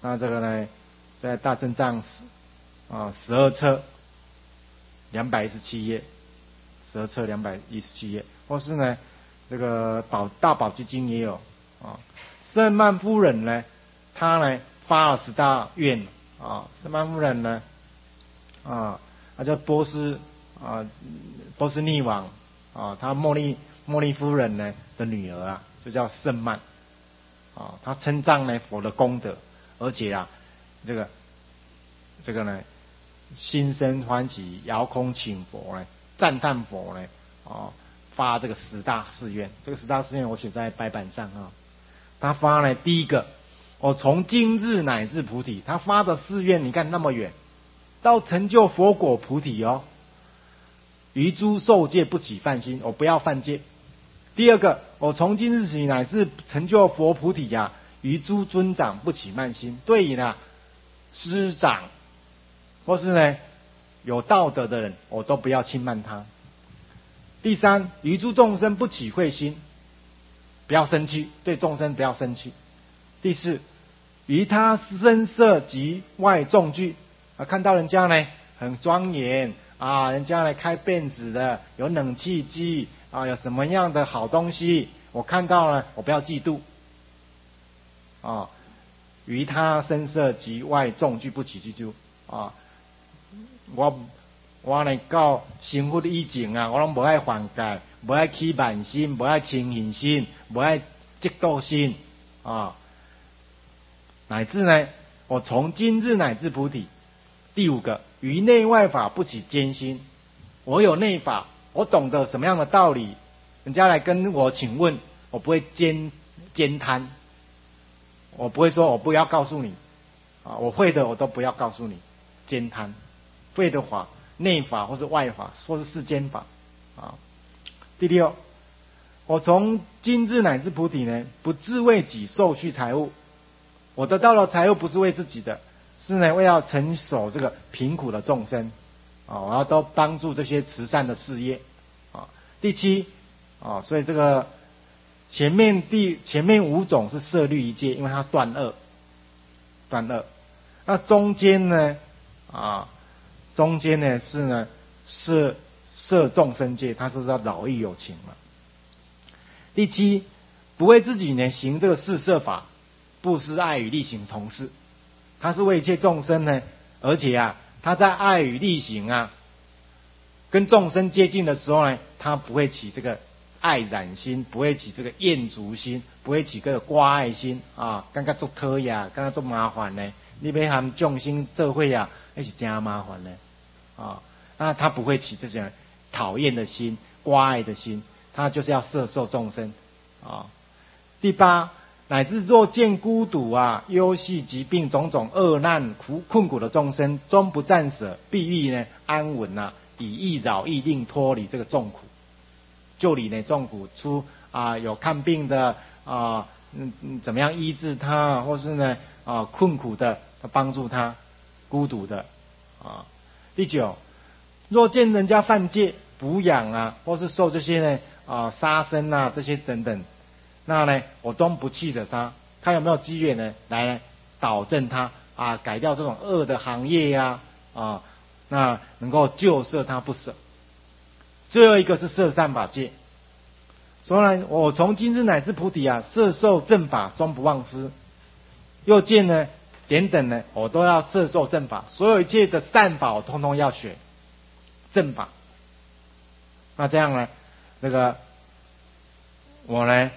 那这个呢，在大正藏12册217页，12册217页，或是呢这个大宝积经也有啊。圣曼夫人呢，她呢发了10大愿啊。圣曼夫人呢她叫波斯匿王啊，她茉莉夫人呢的女儿啊，就叫圣曼啊。她称赞呢佛的功德，而且啊这个呢心生欢喜，遥空请佛呢，赞叹佛呢发这个10大誓愿。这个10大誓愿我写在白板上啊。他发呢第一个，我从今日乃至菩提，他发的誓愿你看那么远，到成就佛果菩提哦。于诸受戒不起犯心，我不要犯戒。第二个，我从今日起乃至成就佛菩提呀，于诸尊长不起慢心，对于呢师长或是呢有道德的人，我都不要轻慢他。第三，于诸众生不起恚心，不要生气，对众生不要生气。第四，于他声色及外众聚看到人家呢很庄严啊，人家来开辫子的，有冷气机啊，有什么样的好东西，我看到了，我不要嫉妒啊。于他声色及外众聚不起嫉妒啊。我呢到生活的以前啊，我拢无爱犯戒，无爱起慢心，无爱嗔恨心，无爱嫉妒心啊。乃至呢，我从今日乃至菩提。第五个，于内外法不起奸心，我有内法，我懂得什么样的道理，人家来跟我请问，我不会奸贪，我不会说我不要告诉你啊，我会的我都不要告诉你，奸贪，会的法，内法或是外法，或是世间法啊。第六，我从今日乃至菩提呢，不自为己受续财物，我得到了财物不是为自己的，是呢为了承守这个贫苦的众生啊，我要都帮助这些慈善的事业啊。第七啊，所以这个前面5种是摄律一戒，因为它断恶。那中间呢是摄众生戒，它是要饶益有情了。第七，不为自己呢行这个四摄法，布施爱与力行从事，他是为一切众生呢，而且啊他在爱与力行啊跟众生接近的时候呢，他不会起这个爱染心，不会起这个厌足心，不会起这个挂爱心啊，感觉做讨厌，感觉做麻烦呢，你要和众生做伙啊，那是真麻烦呢啊。那他不会起这种讨厌的心、挂爱的心，他就是要摄受众生啊。第八，乃至若见孤独啊、忧系、疾病种种恶难困苦的众生，终不暂舍，必欲呢安稳啊，以益饶益，令脱离这个众苦，就离呢众苦出有看病的怎么样医治他，或是呢困苦的帮助他，孤独的啊。第九，若见人家犯戒、捕养啊，或是受这些呢杀生啊这些等等，那呢我都不气着他，看有没有机缘呢来呢导正他改掉这种恶的行业呀那能够救摄他不舍。最后一个是摄善法戒，所以呢我从今日乃至菩提摄受正法，终不忘失。又见呢点等呢，我都要摄受正法，所有一切的善法我通通要学正法。那这样呢，这个我呢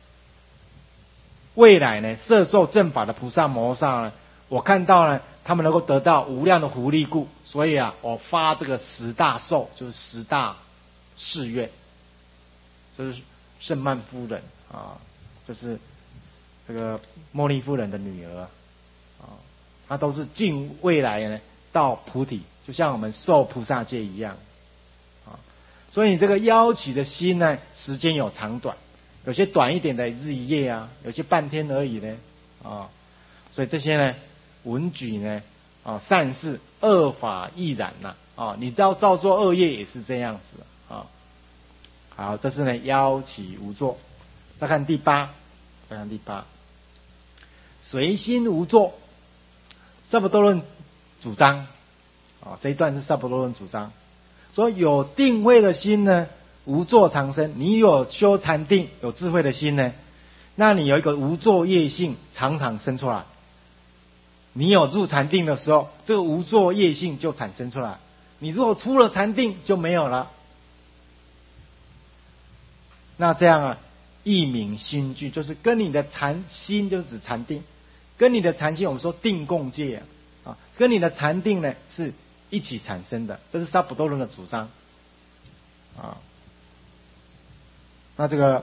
未来呢摄受正法的菩萨摩萨呢，我看到呢他们能够得到无量的福利故，所以我发这个10大寿，就是10大誓愿。这是圣曼夫人就是这个茉莉夫人的女儿她都是尽未来呢到菩提，就像我们受菩萨戒一样所以你这个邀起的心呢，时间有长短，有些短一点的日一夜有些半天而已呢所以这些呢文举呢善事恶法亦然你照做恶业也是这样子好，这是呢邀起无作。再看第八，随心无作萨婆多论主张，这一段是萨婆多论主张，说有定慧的心呢，无作常生。你有修禅定、有智慧的心呢，那你有一个无作业性常常生出来。你有入禅定的时候，这个无作业性就产生出来。你如果出了禅定就没有了。那这样一明心具，就是跟你的禅心，就是指禅定，跟你的禅心，我们说定共戒跟你的禅定呢是一起产生的，这是萨婆多论的主张那这个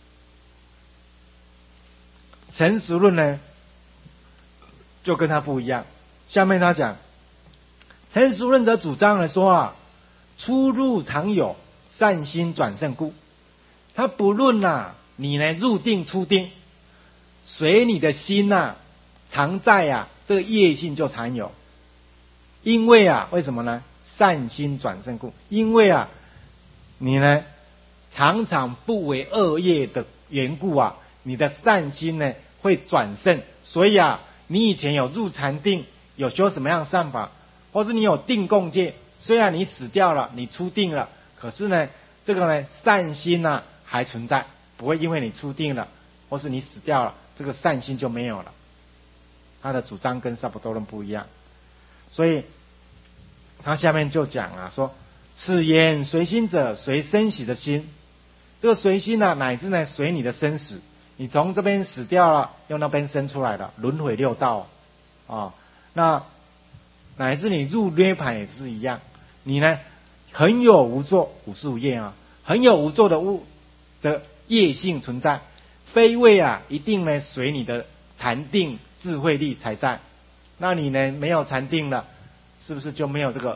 成实论呢就跟他不一样。下面他讲成实论者主张来说出入常有，善心转胜故。他不论你呢入定出定，随你的心常在这个业性就常有。因为为什么呢？善心转胜故。因为你呢常常不为恶业的缘故你的善心呢会转胜。所以你以前有入禅定，有修什么样的善法，或是你有定共戒，虽然你死掉了，你出定了，可是呢这个呢善心还存在，不会因为你出定了或是你死掉了，这个善心就没有了。他的主张跟萨婆多论不一样，所以他下面就讲说此言随心者，随生死的心。这个随心乃至呢随你的生死，你从这边死掉了，又那边生出来了，轮回六道那乃至你入涅盘也是一样。你呢很有无作，55业很有无作的业性存在，非谓一定呢随你的禅定智慧力才在。那你呢没有禅定了，是不是就没有这个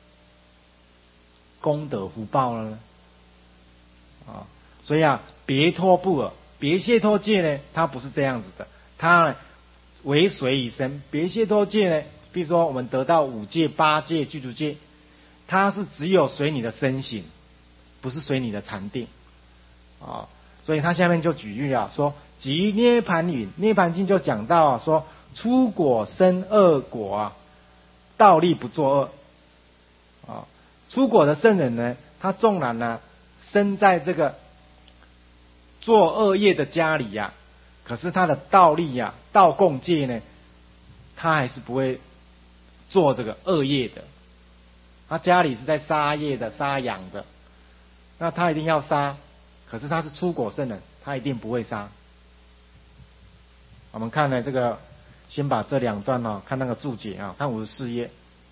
功德福报了呢？所以别脱不尔，别解脱戒呢它不是这样子的，它呢为随以生。别解脱戒呢，比如说我们得到5戒、8戒、具足戒，它是只有随你的身形，不是随你的禅定所以他下面就举例说即涅盘云，涅盘经就讲到说出果生恶果倒立不作恶出果的圣人呢，他纵然生在这个做恶业的家里可是他的道力道共戒呢，他还是不会做这个恶业的。他家里是在杀业的、杀养的，那他一定要杀，可是他是出果圣人，他一定不会杀。我们看呢这个，先把这2段看那个注解看54页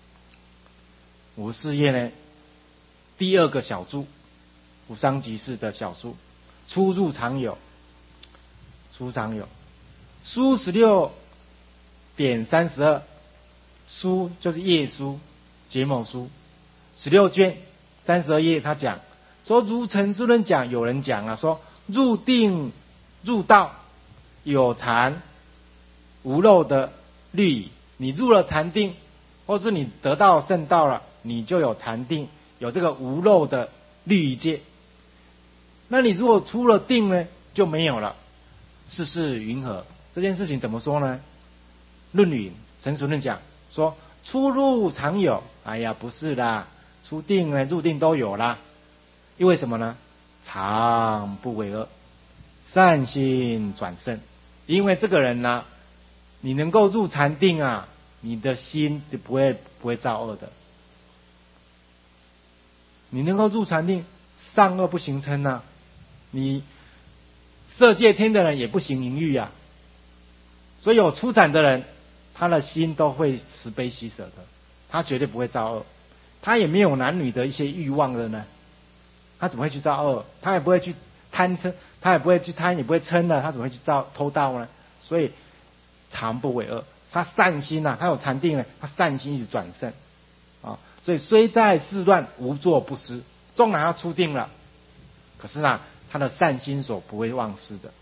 ，54页呢第2个小注，无伤即事的小注，出入常有，出常有，书16.32，书就是页书，结某书，16卷32页，他讲说如成实论讲，有人讲说入定入道有禅无漏的律仪。你入了禅定，或是你得到圣道了，你就有禅定，有这个无漏的律仪戒。那你如果出了定呢，就没有了。世事云何？这件事情怎么说呢？论语成实论讲说出入常有，哎呀不是啦，出定呢入定都有啦。因为什么呢？常不为恶，善心转胜。因为这个人你能够入禅定你的心就不会造恶的。你能够入禅定，善恶不形嗔你色界天的人也不行淫欲所以有出禅的人，他的心都会慈悲喜舍的，他绝对不会造恶，他也没有男女的一些欲望的呢，他怎么会去造恶？他也不会去贪嗔，他也不会去贪，也不会嗔的，他怎么会去偷盗呢？所以常不为恶，他善心他有禅定呢，他善心一直转胜所以虽在世乱，无作不失。纵然他出定了，可是他的善心所不会忘失的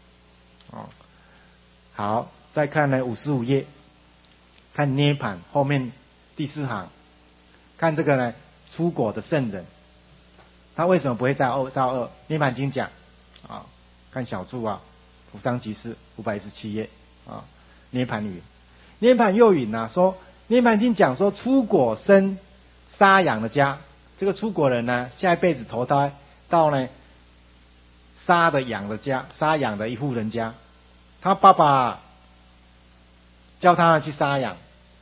好，再看呢55页，看涅盘后面第4行，看这个呢出果的圣人，他为什么不会造恶？涅盘经讲看小注无伤即事517页涅盘语，涅盘又云说涅槃经讲说，出果生杀养的家，这个出果人呢，下一辈子投胎到呢杀养的一户人家，他爸爸叫他去杀羊，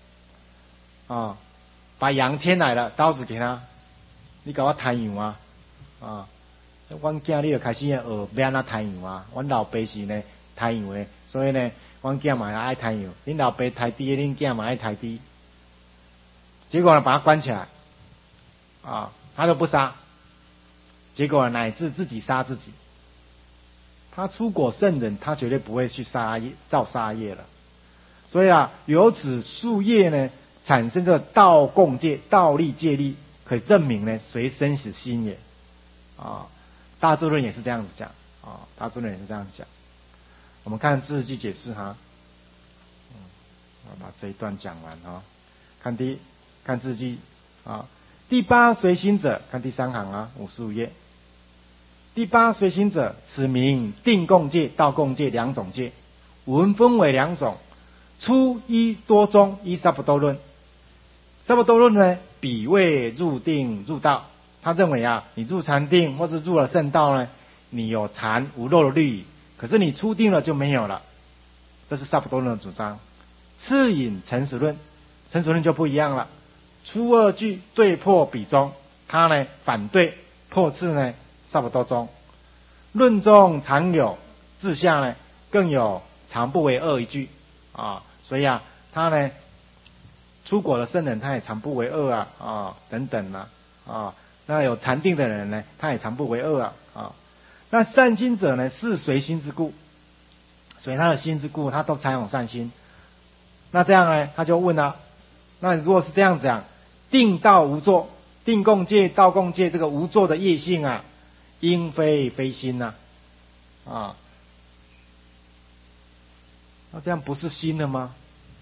把羊牵来了，刀子给他，你给我摊羊啊，阮囝你就开始学要安怎摊羊啊，阮老爸是呢摊羊的，所以呢，阮囝嘛也爱摊羊，恁老爸抬猪的，恁囝嘛爱抬猪，结果呢把他关起来，他都不杀，结果乃至自己杀自己。他出果圣人，他绝对不会去造杀业了。所以由此树业呢，产生这个道共戒、道力戒力，可以证明呢，随生死心也。大智论也是这样子讲，大智论也是这样子讲。我们看智记解释哈，我把这一段讲完看智记第八随心者，看第3行55页。第八随心者，此名定共戒、道共戒2种戒，文分为2种，初一多中，依萨婆多论。萨婆多论呢，彼谓入定入道。他认为你入禅定或是入了圣道呢，你有禅无漏的律仪，可是你出定了就没有了。这是萨婆多论的主张。次引诚实论，诚实论就不一样了。初2句对破彼中，他呢反对破斥呢萨婆多中。论中常有志向呢，更有常不为恶一句所以他呢出果的圣人，他也常不为恶等等那有禅定的人呢，他也常不为恶那善心者呢，是随心之故，所以他的心之故，他都采用善心。那这样呢，他就问那如果是这样子定道无作，定共戒、道共戒这个无作的业性应非心那这样不是心了吗？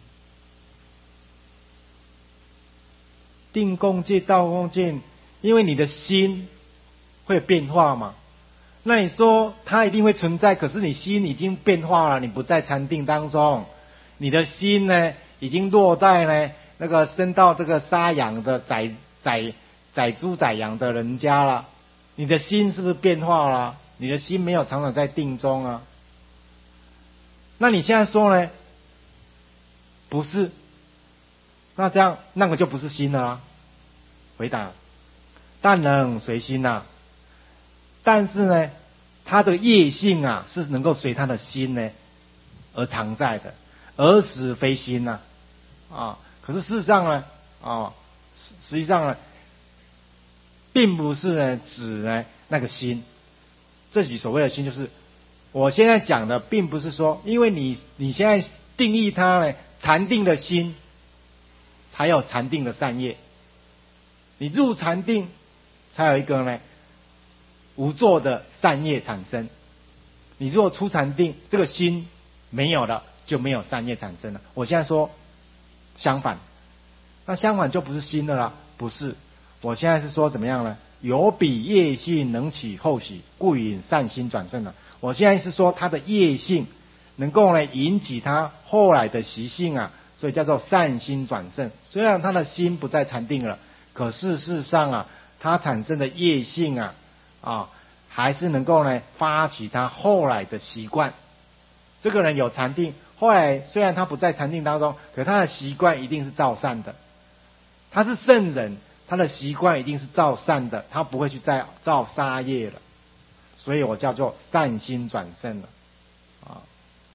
定共戒、道共戒，因为你的心会变化嘛。那你说它一定会存在，可是你心已经变化了，你不在禅定当中，你的心呢已经落在呢那个升到这个杀羊的宰猪宰羊的人家了，你的心是不是变化了？你的心没有常常在定中那你现在说呢？不是，那这样那个就不是心了回答，但能随心但是呢，他的业性是能够随他的心呢而常在的，而使非心可是事实上呢实际上呢，并不是呢指呢那个心。这里所谓的心，就是我现在讲的，并不是说，因为你现在定义它呢，禅定的心才有禅定的善业，你入禅定才有一个呢无作的善业产生。你如果出禅定，这个心没有了，就没有善业产生了。我现在说相反，那相反就不是心了啦，不是。我现在是说怎么样呢？有彼业性能起后喜，故引善心转胜了。我现在是说他的业性能够呢引起他后来的习性所以叫做善心转胜。虽然他的心不再禅定了，可是事实上他产生的业性还是能够呢发起他后来的习惯。这个人有禅定，后来虽然他不在禅定当中，可他的习惯一定是造善的。他是圣人，他的习惯一定是造善的，他不会去再造杀业了。所以我叫做善心转胜了